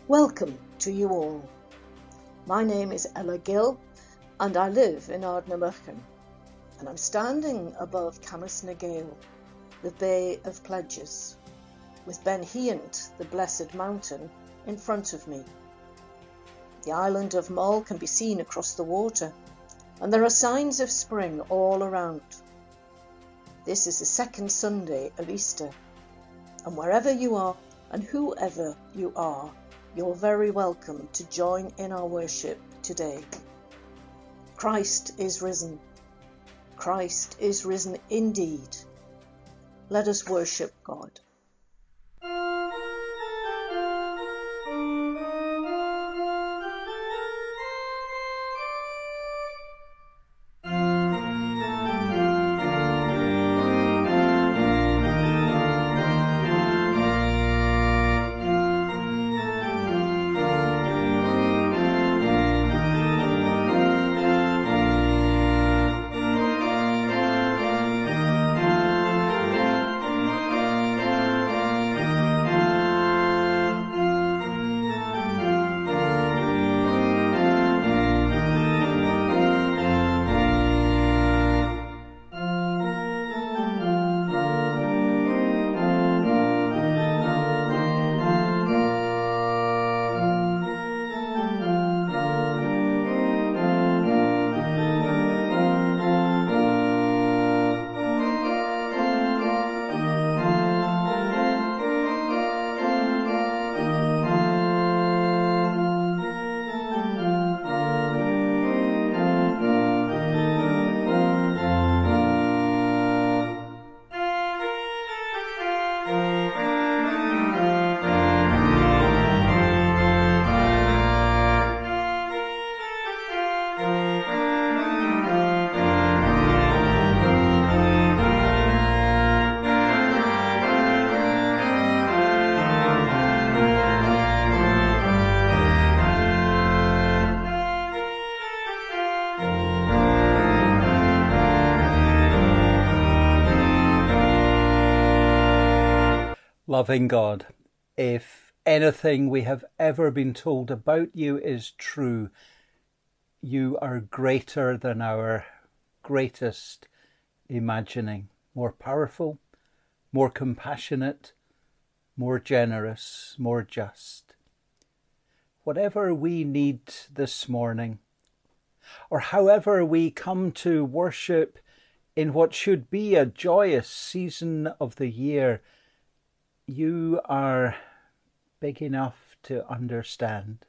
Welcome to you all. My name is Ella Gill and I live in Ardnamurchan, and I'm standing above Camas na Gael, the Bay of Pledges, with Ben Hiant, the Blessed Mountain, in front of me. The island of Mull can be seen across the water, and there are signs of spring all around. This is the second Sunday of Easter, and wherever you are and whoever you are, you're very welcome to join in our worship today. Christ is risen. Christ is risen indeed. Let us worship God. Loving God, if anything we have ever been told about you is true, you are greater than our greatest imagining, more powerful, more compassionate, more generous, more just. Whatever we need this morning, or however we come to worship in what should be a joyous season of the year, you are big enough to understand.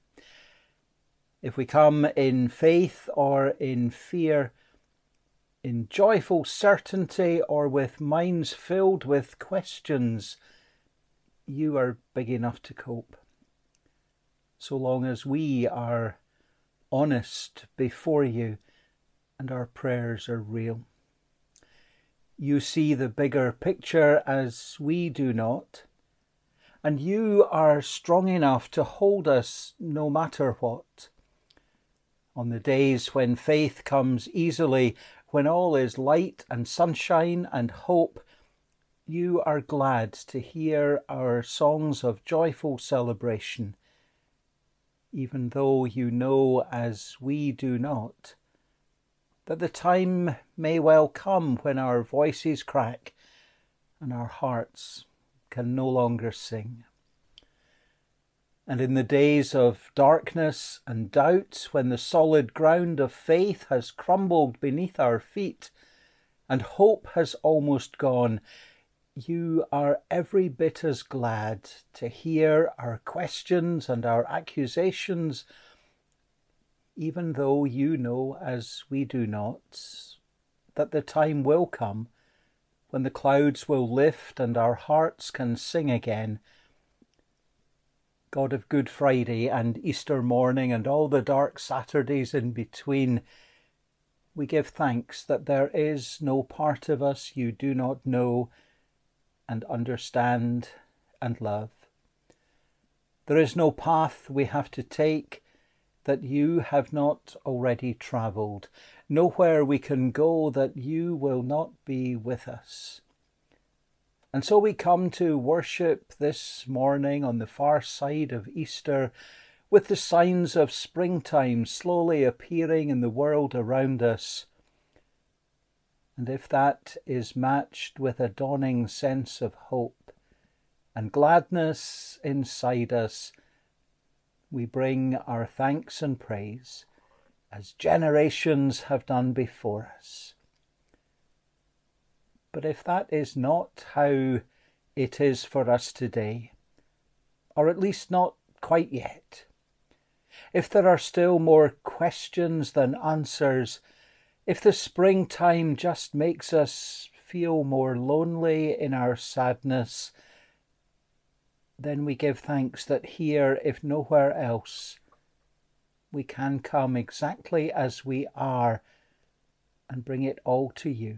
If we come in faith or in fear, in joyful certainty or with minds filled with questions, you are big enough to cope. So long as we are honest before you and our prayers are real. You see the bigger picture as we do not, and you are strong enough to hold us no matter what. On the days when faith comes easily, when all is light and sunshine and hope, you are glad to hear our songs of joyful celebration, even though you know, as we do not, that the time may well come when our voices crack and our hearts can no longer sing. And in the days of darkness and doubt, when the solid ground of faith has crumbled beneath our feet and hope has almost gone, you are every bit as glad to hear our questions and our accusations, even though you know, as we do not, that the time will come when the clouds will lift and our hearts can sing again. God of Good Friday and Easter morning and all the dark Saturdays in between, we give thanks that there is no part of us you do not know and understand and love. There is no path we have to take that you have not already travelled, nowhere we can go that you will not be with us. And so we come to worship this morning on the far side of Easter, with the signs of springtime slowly appearing in the world around us. And if that is matched with a dawning sense of hope and gladness inside us, we bring our thanks and praise, as generations have done before us. But if that is not how it is for us today, or at least not quite yet, if there are still more questions than answers, if the springtime just makes us feel more lonely in our sadness, then we give thanks that here, if nowhere else, we can come exactly as we are and bring it all to you.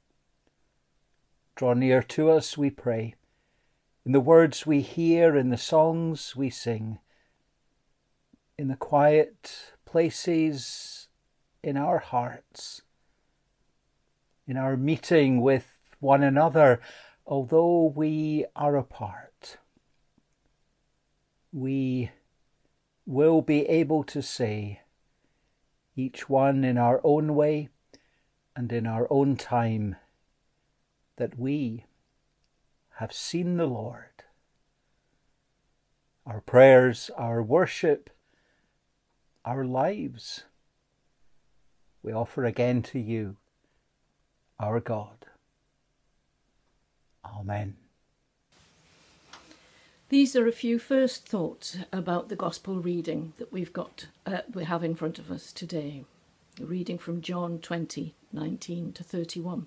Draw near to us, we pray, in the words we hear, in the songs we sing, in the quiet places in our hearts, in our meeting with one another, although we are apart. We will be able to say, each one in our own way and in our own time, that we have seen the Lord. Our prayers, our worship, our lives, we offer again to you, our God. Amen. These are a few first thoughts about the Gospel reading that we have in front of us today. A reading from John 20:19 to 31.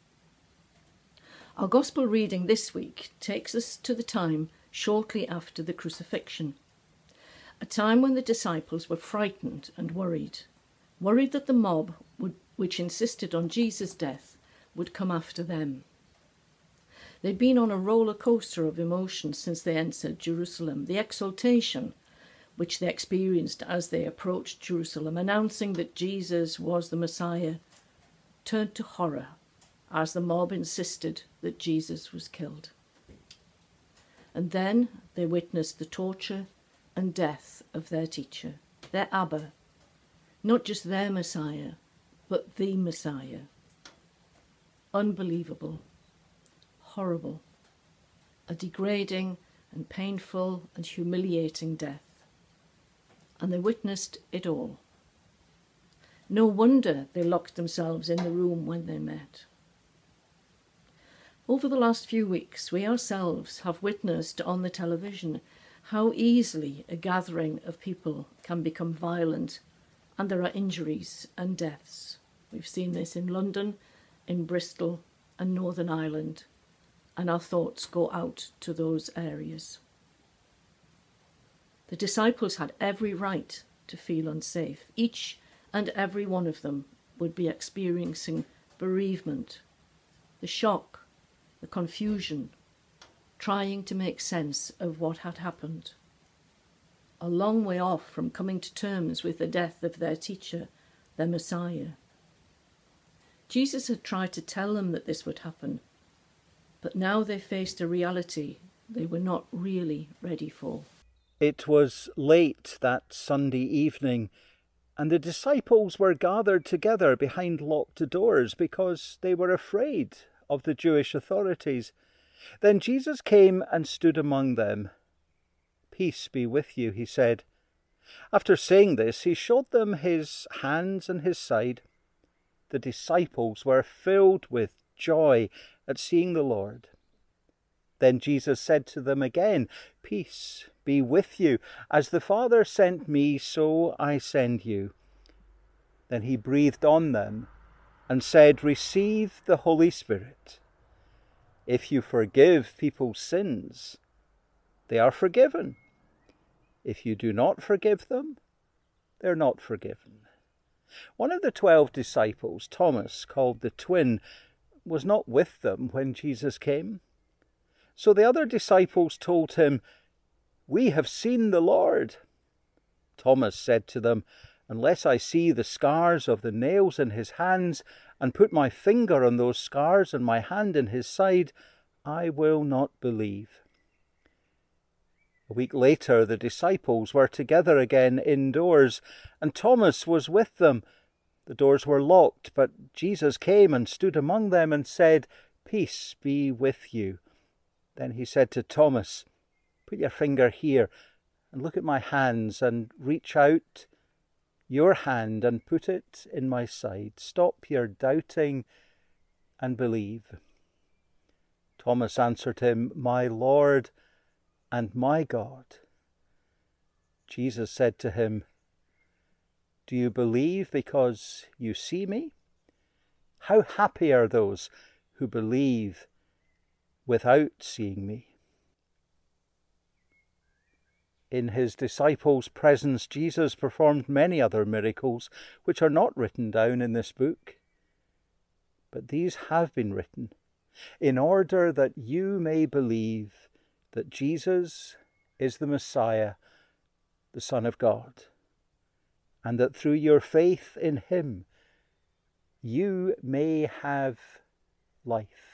Our Gospel reading this week takes us to the time shortly after the crucifixion, a time when the disciples were frightened and worried that the mob which insisted on Jesus' death would come after them. They'd been on a roller coaster of emotions since they entered Jerusalem. The exultation which they experienced as they approached Jerusalem, announcing that Jesus was the Messiah, turned to horror as the mob insisted that Jesus was killed. And then they witnessed the torture and death of their teacher, their Abba, not just their Messiah, but the Messiah. Unbelievable, horrible, a degrading and painful and humiliating death. And they witnessed it all. No wonder they locked themselves in the room when they met. Over the last few weeks, we ourselves have witnessed on the television how easily a gathering of people can become violent, and there are injuries and deaths. We've seen this in London, in Bristol and Northern Ireland, and our thoughts go out to those areas. The disciples had every right to feel unsafe. Each and every one of them would be experiencing bereavement, the shock, the confusion, trying to make sense of what had happened. A long way off from coming to terms with the death of their teacher, their Messiah. Jesus had tried to tell them that this would happen, but now they faced a reality they were not really ready for. It was late that Sunday evening, and the disciples were gathered together behind locked doors because they were afraid of the Jewish authorities. Then Jesus came and stood among them. "Peace be with you," he said. After saying this, he showed them his hands and his side. The disciples were filled with joy at seeing the Lord. Then Jesus said to them again, "Peace be with you. As the Father sent me, so I send you." Then he breathed on them and said, "Receive the Holy Spirit. If you forgive people's sins, they are forgiven. If you do not forgive them, they're not forgiven." One of the 12 disciples, Thomas, called the twin, was not with them when Jesus came. So the other disciples told him, "We have seen the Lord." Thomas said to them, "Unless I see the scars of the nails in his hands, and put my finger on those scars and my hand in his side, I will not believe." A week later, the disciples were together again indoors, and Thomas was with them. The doors were locked, but Jesus came and stood among them and said, "Peace be with you." Then he said to Thomas, "Put your finger here and look at my hands, and reach out your hand and put it in my side. Stop your doubting and believe." Thomas answered him, "My Lord and my God." Jesus said to him, "Do you believe because you see me? How happy are those who believe without seeing me." In his disciples' presence, Jesus performed many other miracles which are not written down in this book. But these have been written in order that you may believe that Jesus is the Messiah, the Son of God, and that through your faith in him you may have life.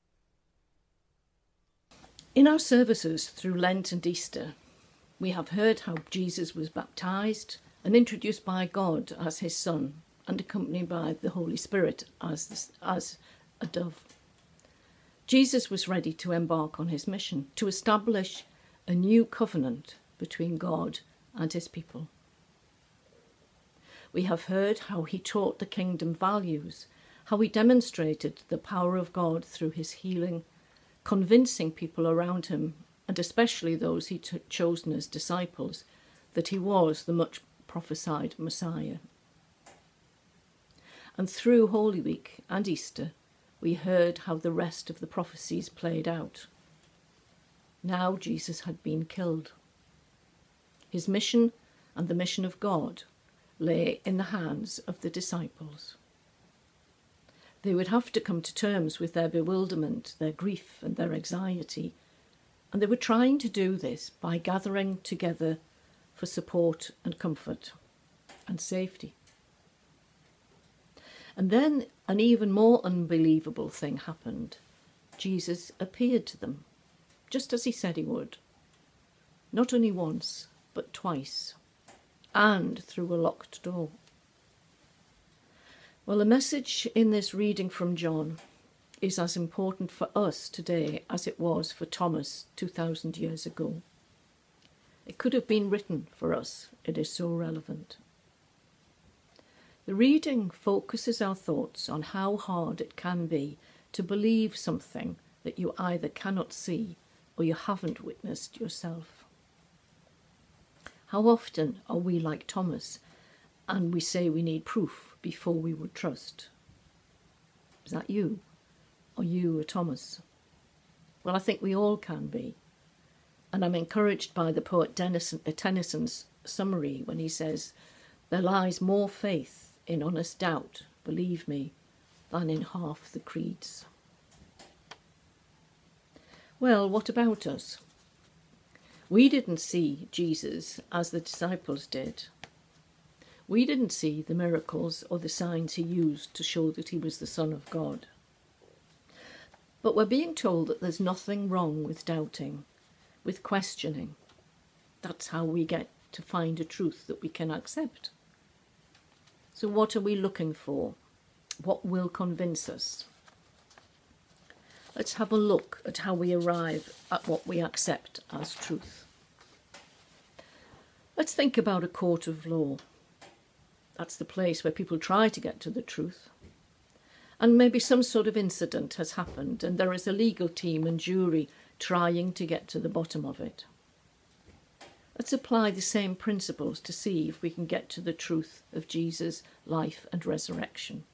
In our services through Lent and Easter, we have heard how Jesus was baptized and introduced by God as his Son and accompanied by the Holy Spirit as a dove. Jesus was ready to embark on his mission to establish a new covenant between God and his people. We have heard how he taught the kingdom values, how he demonstrated the power of God through his healing, convincing people around him, and especially those he chosen as disciples, that he was the much prophesied Messiah. And through Holy Week and Easter, we heard how the rest of the prophecies played out. Now Jesus had been killed. His mission and the mission of God lay in the hands of the disciples. They would have to come to terms with their bewilderment, their grief and their anxiety, and they were trying to do this by gathering together for support and comfort and safety. And then an even more unbelievable thing happened. Jesus appeared to them, just as he said he would. Not only once, but twice, and through a locked door. Well, the message in this reading from John is as important for us today as it was for Thomas 2,000 years ago. It could have been written for us. It is so relevant. The reading focuses our thoughts on how hard it can be to believe something that you either cannot see or you haven't witnessed yourself. How often are we like Thomas and we say we need proof before we would trust? Is that you? Are you a Thomas? Well, I think we all can be. And I'm encouraged by the poet Tennyson's summary when he says, "There lies more faith in honest doubt, believe me, than in half the creeds." Well, what about us? We didn't see Jesus as the disciples did. We didn't see the miracles or the signs he used to show that he was the Son of God. But we're being told that there's nothing wrong with doubting, with questioning. That's how we get to find a truth that we can accept. So what are we looking for? What will convince us? Let's have a look at how we arrive at what we accept as truth. Let's think about a court of law. That's the place where people try to get to the truth. And maybe some sort of incident has happened and there is a legal team and jury trying to get to the bottom of it. Let's apply the same principles to see if we can get to the truth of Jesus' life and resurrection.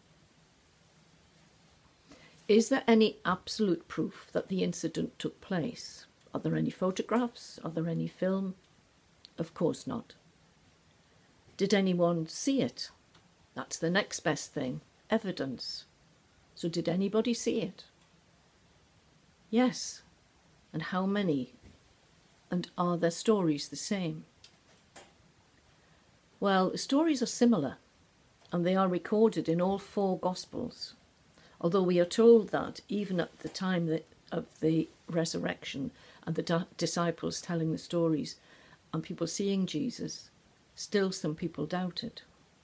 Is there any absolute proof that the incident took place? Are there any photographs? Are there any film? Of course not. Did anyone see it? That's the next best thing, evidence. So did anybody see it? Yes. And how many? And are their stories the same? Well, the stories are similar, and they are recorded in all 4 Gospels, although we are told that even at the time that of the resurrection and the disciples telling the stories and people seeing Jesus, still some people doubted.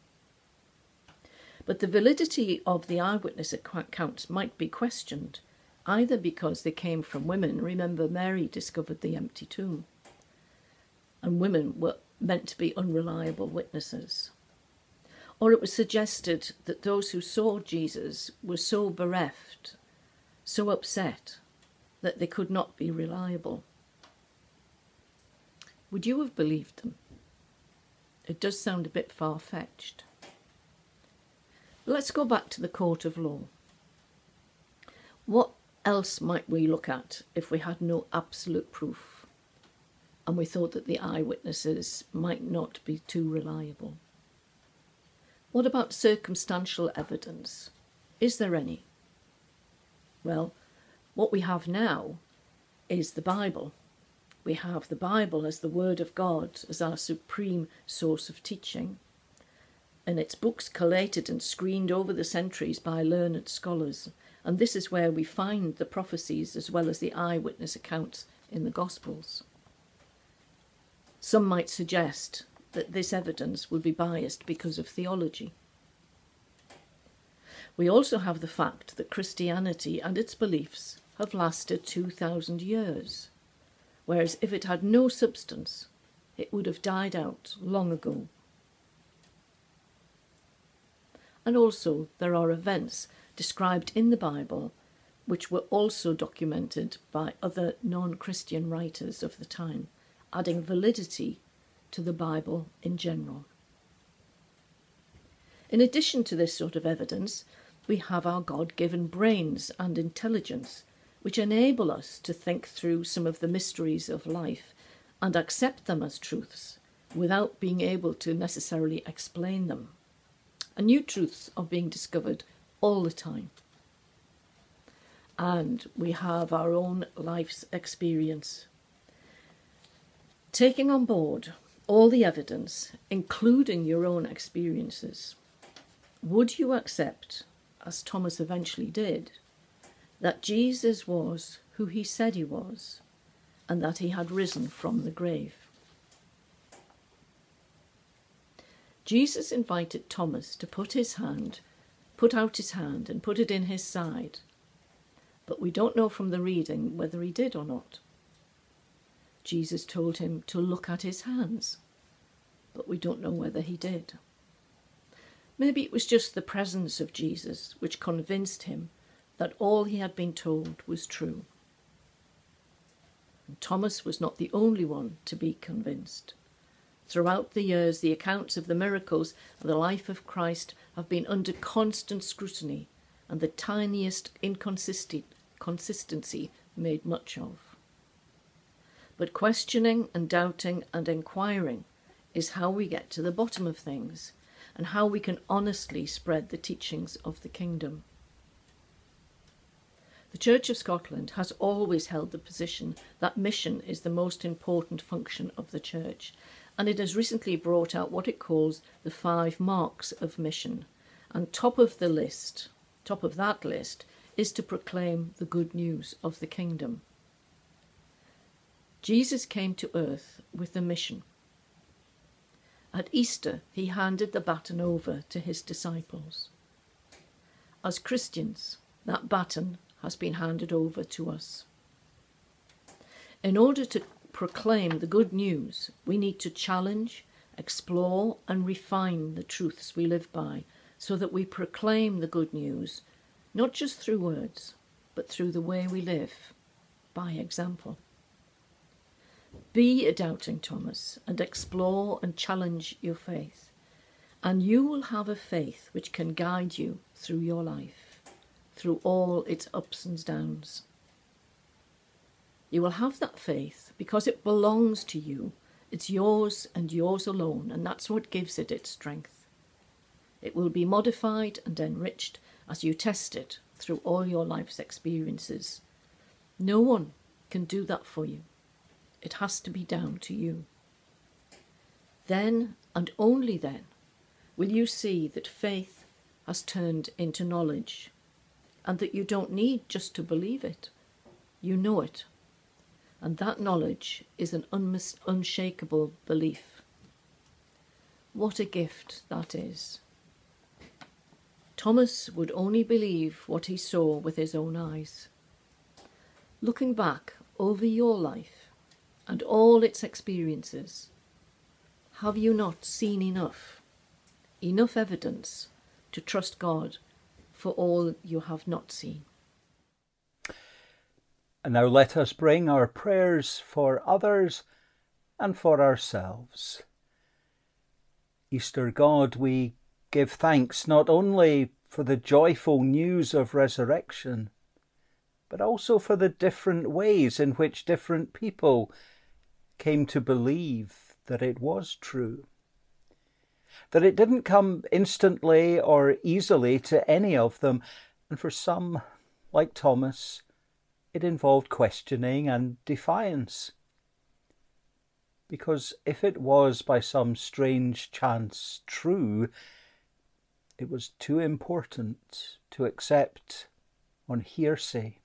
But the validity of the eyewitness accounts might be questioned, either because they came from women. Remember, Mary discovered the empty tomb, and women were meant to be unreliable witnesses. Or it was suggested that those who saw Jesus were so bereft, so upset, that they could not be reliable. Would you have believed them? It does sound a bit far-fetched. Let's go back to the court of law. What else might we look at if we had no absolute proof and we thought that the eyewitnesses might not be too reliable? What about circumstantial evidence? Is there any? Well, what we have now is the Bible. We have the Bible as the Word of God, as our supreme source of teaching, and its books collated and screened over the centuries by learned scholars. And this is where we find the prophecies as well as the eyewitness accounts in the Gospels. Some might suggest that this evidence would be biased because of theology. We also have the fact that Christianity and its beliefs have lasted 2,000 years, whereas if it had no substance, it would have died out long ago. And also there are events described in the Bible which were also documented by other non-Christian writers of the time, adding validity to the Bible in general. In addition to this sort of evidence, we have our God-given brains and intelligence, which enable us to think through some of the mysteries of life and accept them as truths without being able to necessarily explain them. And new truths are being discovered all the time. And we have our own life's experience. Taking on board all the evidence, including your own experiences, would you accept, as Thomas eventually did, that Jesus was who he said he was, and that he had risen from the grave? Jesus invited Thomas to put out his hand and put it in his side, but we don't know from the reading whether he did or not. Jesus told him to look at his hands, but we don't know whether he did. Maybe it was just the presence of Jesus which convinced him that all he had been told was true. And Thomas was not the only one to be convinced. Throughout the years, the accounts of the miracles of the life of Christ have been under constant scrutiny and the tiniest inconsistency made much of. But questioning and doubting and inquiring is how we get to the bottom of things and how we can honestly spread the teachings of the kingdom. The Church of Scotland has always held the position that mission is the most important function of the Church, and it has recently brought out what it calls the 5 marks of mission. And top of that list, is to proclaim the good news of the kingdom. Jesus came to earth with a mission. At Easter, he handed the baton over to his disciples. As Christians, that baton has been handed over to us. In order to proclaim the good news, we need to challenge, explore, and refine the truths we live by so that we proclaim the good news, not just through words, but through the way we live, by example. Be a doubting Thomas and explore and challenge your faith, and you will have a faith which can guide you through your life, through all its ups and downs. You will have that faith because it belongs to you. It's yours and yours alone, and that's what gives it its strength. It will be modified and enriched as you test it through all your life's experiences. No one can do that for you. It has to be down to you. Then, and only then, will you see that faith has turned into knowledge, and that you don't need just to believe it. You know it. And that knowledge is an unshakable belief. What a gift that is. Thomas would only believe what he saw with his own eyes. Looking back over your life and all its experiences, have you not seen enough evidence to trust God for all you have not seen? And now let us bring our prayers for others and for ourselves. Easter God, we give thanks not only for the joyful news of resurrection, but also for the different ways in which different people came to believe that it was true. That it didn't come instantly or easily to any of them, and for some, like Thomas, it involved questioning and defiance. Because if it was by some strange chance true, it was too important to accept on hearsay.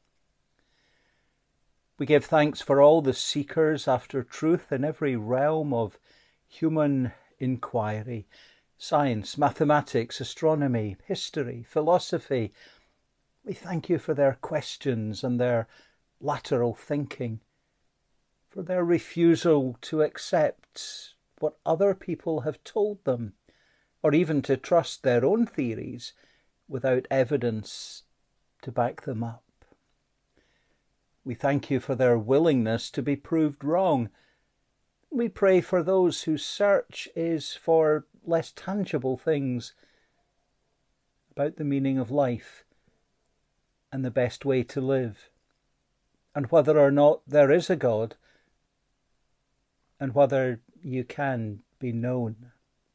We give thanks for all the seekers after truth in every realm of human inquiry: science, mathematics, astronomy, history, philosophy. We thank you for their questions and their lateral thinking, for their refusal to accept what other people have told them, or even to trust their own theories without evidence to back them up. We thank you for their willingness to be proved wrong. We pray for those whose search is for less tangible things, about the meaning of life and the best way to live, and whether or not there is a God, and whether you can be known.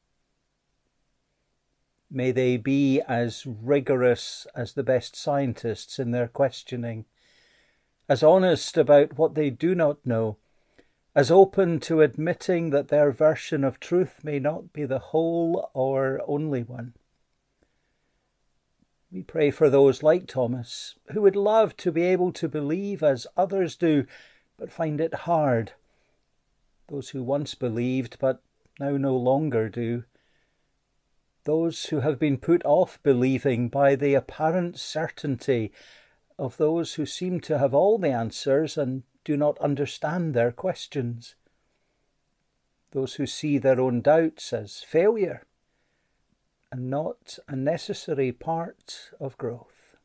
May they be as rigorous as the best scientists in their questioning, as honest about what they do not know, as open to admitting that their version of truth may not be the whole or only one. We pray for those like Thomas, who would love to be able to believe as others do, but find it hard. Those who once believed, but now no longer do. Those who have been put off believing by the apparent certainty of those who seem to have all the answers and do not understand their questions. Those who see their own doubts as failure and not a necessary part of growth.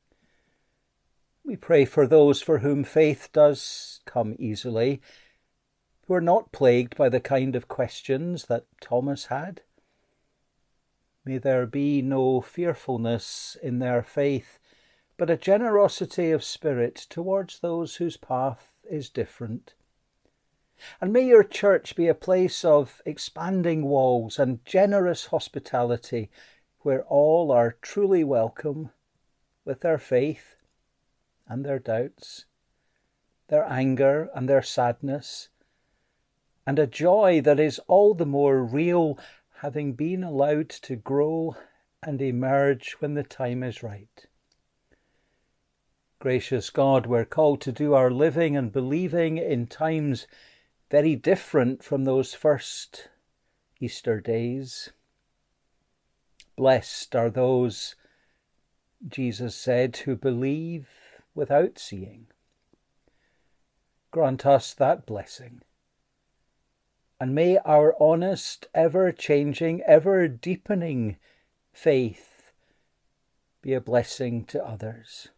We pray for those for whom faith does come easily, who are not plagued by the kind of questions that Thomas had. May there be no fearfulness in their faith, but a generosity of spirit towards those whose path is different. And may your church be a place of expanding walls and generous hospitality, where all are truly welcome with their faith and their doubts, their anger and their sadness, and a joy that is all the more real, having been allowed to grow and emerge when the time is right. Gracious God, we're called to do our living and believing in times very different from those first Easter days. Blessed are those, Jesus said, who believe without seeing. Grant us that blessing. And may our honest, ever-changing, ever-deepening faith be a blessing to others.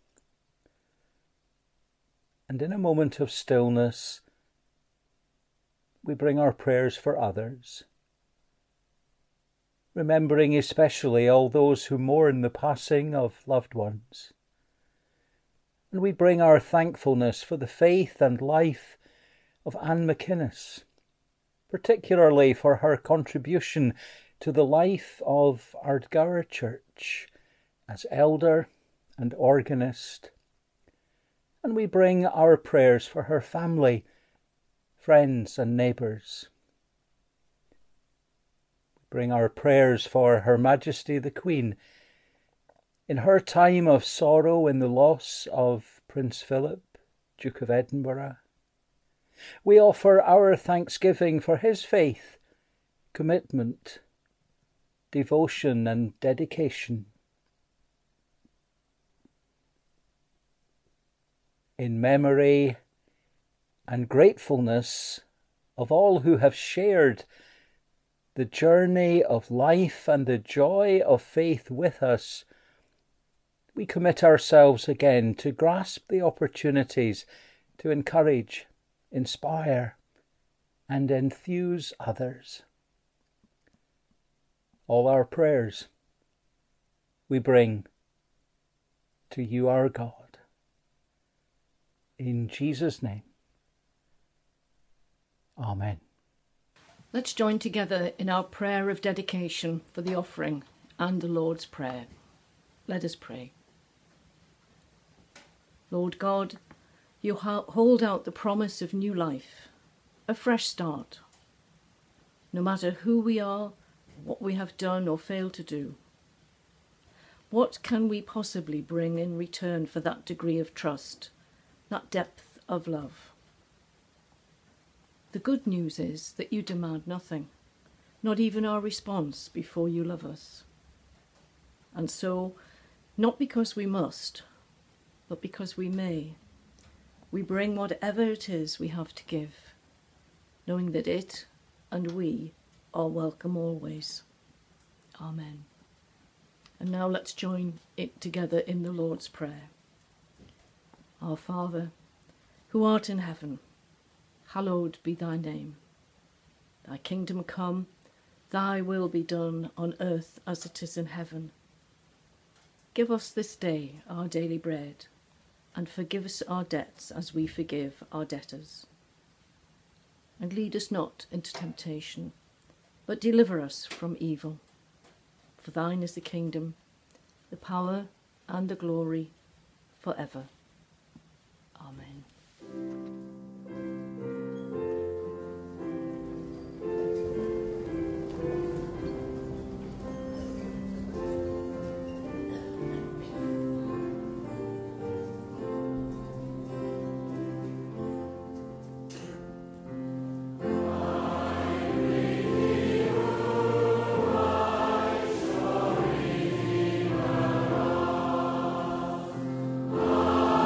And in a moment of stillness, we bring our prayers for others, remembering especially all those who mourn the passing of loved ones. And we bring our thankfulness for the faith and life of Anne McInnes, particularly for her contribution to the life of Ardgour Church as elder and organist. And we bring our prayers for her family, friends and neighbours. We bring our prayers for Her Majesty the Queen in her time of sorrow in the loss of Prince Philip Duke of Edinburgh. We offer our thanksgiving for his faith, commitment, devotion and dedication. In memory and gratefulness of all who have shared the journey of life and the joy of faith with us, we commit ourselves again to grasp the opportunities to encourage, inspire, and enthuse others. All our prayers we bring to you, our God. In Jesus' name, Amen. Let's join together in our prayer of dedication for the offering and the Lord's Prayer. Let us pray. Lord God, you hold out the promise of new life, a fresh start. No matter who we are, what we have done or failed to do, what can we possibly bring in return for that degree of trust, that depth of love? The good news is that you demand nothing, not even our response before you love us. And so, not because we must, but because we may, we bring whatever it is we have to give, knowing that it and we are welcome always. Amen. And now let's join it together in the Lord's Prayer. Our Father, who art in heaven, hallowed be thy name. Thy kingdom come, thy will be done on earth as it is in heaven. Give us this day our daily bread, and forgive us our debts as we forgive our debtors. And lead us not into temptation, but deliver us from evil. For thine is the kingdom, the power, and the glory, forever. Amen. Amen.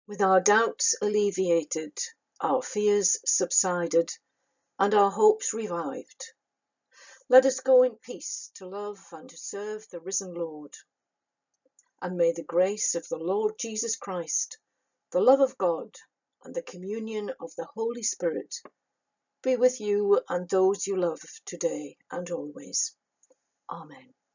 With our doubts alleviated, our fears subsided, and our hopes revived, let us go in peace to love and to serve the risen Lord. And may the grace of the Lord Jesus Christ, the love of God, and the communion of the Holy Spirit be with you and those you love today and always. Amen.